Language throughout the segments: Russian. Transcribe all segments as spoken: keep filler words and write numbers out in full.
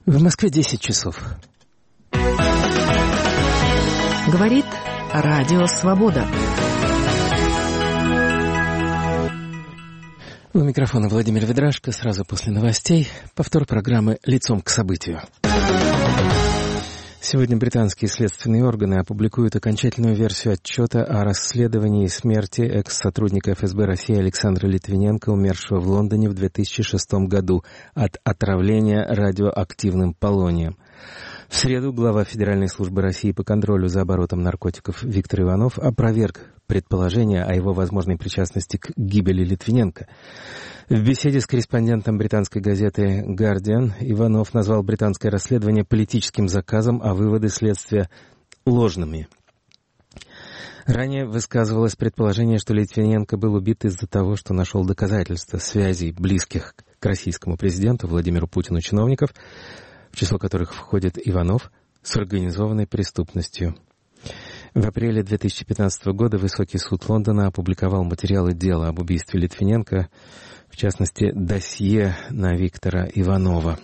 В Москве десять часов. Говорит Радио Свобода. У микрофона Владимир Ведрашко. Сразу после новостей повтор программы «Лицом к событию». Сегодня британские следственные органы опубликуют окончательную версию отчета о расследовании смерти экс-сотрудника эф эс бэ России Александра Литвиненко, умершего в Лондоне в две тысячи шестом году от отравления радиоактивным полонием. В среду глава Федеральной службы России по контролю за оборотом наркотиков Виктор Иванов опроверг предположение о его возможной причастности к гибели Литвиненко. В беседе с корреспондентом британской газеты «Гардиан» Иванов назвал британское расследование политическим заказом, а выводы следствия ложными. Ранее высказывалось предположение, что Литвиненко был убит из-за того, что нашел доказательства связей близких к российскому президенту Владимиру Путину чиновников, в число которых входит Иванов, с организованной преступностью. В апреле две тысячи пятнадцатого года Высокий суд Лондона опубликовал материалы дела об убийстве Литвиненко, в частности, досье на Виктора Иванова.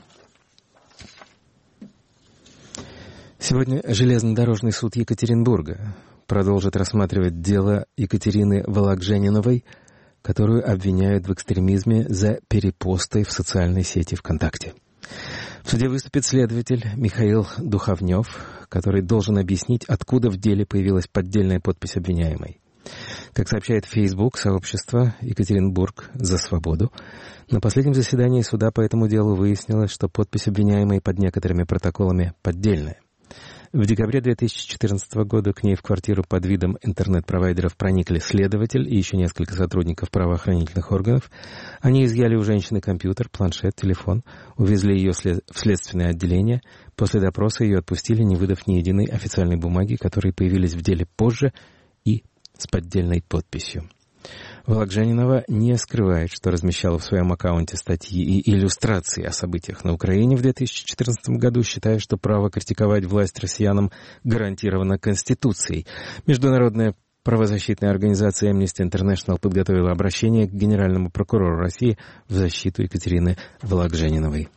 Сегодня Железнодорожный суд Екатеринбурга продолжит рассматривать дело Екатерины Волокжениновой, которую обвиняют в экстремизме за перепосты в социальной сети ВКонтакте. В суде выступит следователь Михаил Духовнев, который должен объяснить, откуда в деле появилась поддельная подпись обвиняемой. Как сообщает Facebook, сообщество «Екатеринбург за свободу», на последнем заседании суда по этому делу выяснилось, что подпись обвиняемой под некоторыми протоколами поддельная. В декабре две тысячи четырнадцатого года к ней в квартиру под видом интернет-провайдеров проникли следователь и еще несколько сотрудников правоохранительных органов. Они изъяли у женщины компьютер, планшет, телефон, увезли ее в следственное отделение. После допроса ее отпустили, не выдав ни единой официальной бумаги, которые появились в деле позже и с поддельной подписью. Волокженинова не скрывает, что размещала в своем аккаунте статьи и иллюстрации о событиях на Украине в две тысячи четырнадцатом году, считая, что право критиковать власть россиянам гарантировано Конституцией. Международная правозащитная организация Amnesty International подготовила обращение к генеральному прокурору России в защиту Екатерины Волокжениновой.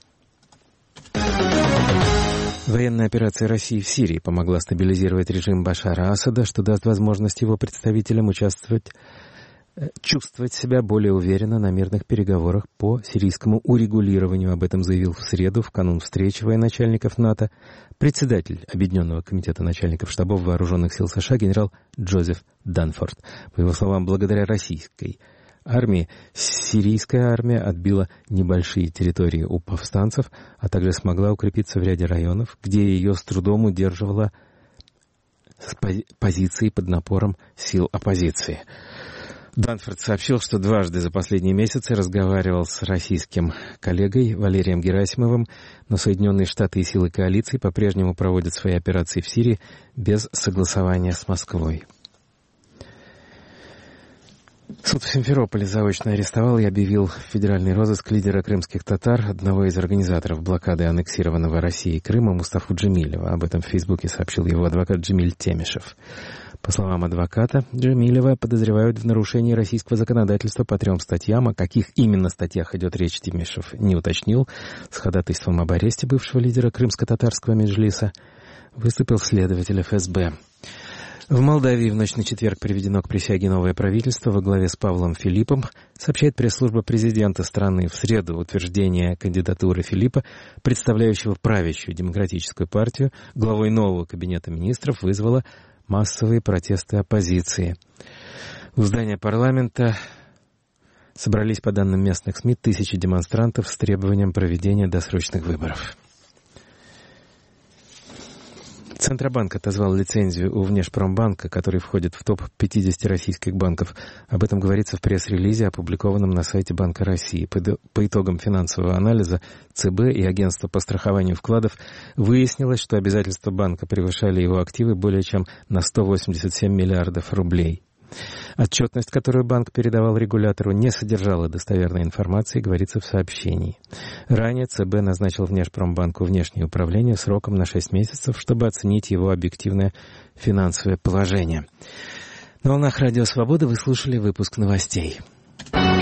Военная операция России в Сирии помогла стабилизировать режим Башара Асада, что даст возможность его представителям участвовать чувствовать себя более уверенно на мирных переговорах по сирийскому урегулированию. Об этом заявил в среду, в канун встречи военачальников НАТО, председатель Объединенного комитета начальников штабов вооруженных сил США генерал Джозеф Данфорд. По его словам, благодаря российской армии сирийская армия отбила небольшие территории у повстанцев, а также смогла укрепиться в ряде районов, где ее с трудом удерживала позиции под напором сил оппозиции. Данфорд сообщил, что дважды за последние месяцы разговаривал с российским коллегой Валерием Герасимовым, но Соединенные Штаты и силы коалиции по-прежнему проводят свои операции в Сирии без согласования с Москвой. Суд в Симферополе заочно арестовал и объявил в федеральный розыск лидера крымских татар, одного из организаторов блокады аннексированного Россией Крыма Мустафу Джемилева. Об этом в Фейсбуке сообщил его адвокат Джемиль Темишев. По словам адвоката, Джемилева подозревают в нарушении российского законодательства по трем статьям. О каких именно статьях идет речь, Темишев не уточнил. С ходатайством об аресте бывшего лидера крымско-татарского меджлиса выступил следователь эф эс бэ. В Молдавии в ночь на четверг приведено к присяге новое правительство во главе с Павлом Филиппом, сообщает пресс-служба президента страны. В среду утверждение кандидатуры Филиппа, представляющего правящую демократическую партию, главой нового кабинета министров, вызвало массовые протесты оппозиции. У здания парламента собрались, по данным местных СМИ, тысячи демонстрантов с требованием проведения досрочных выборов. Центробанк отозвал лицензию у Внешпромбанка, который входит в топ пятьдесят российских банков. Об этом говорится в пресс-релизе, опубликованном на сайте Банка России. По итогам финансового анализа ЦБ и Агентства по страхованию вкладов выяснилось, что обязательства банка превышали его активы более чем на сто восемьдесят семь миллиардов рублей. Отчетность, которую банк передавал регулятору, не содержала достоверной информации, говорится в сообщении. Ранее ЦБ назначил Внешпромбанку внешнее управление сроком на шесть месяцев, чтобы оценить его объективное финансовое положение. На волнах Радио Свобода вы слушали выпуск новостей.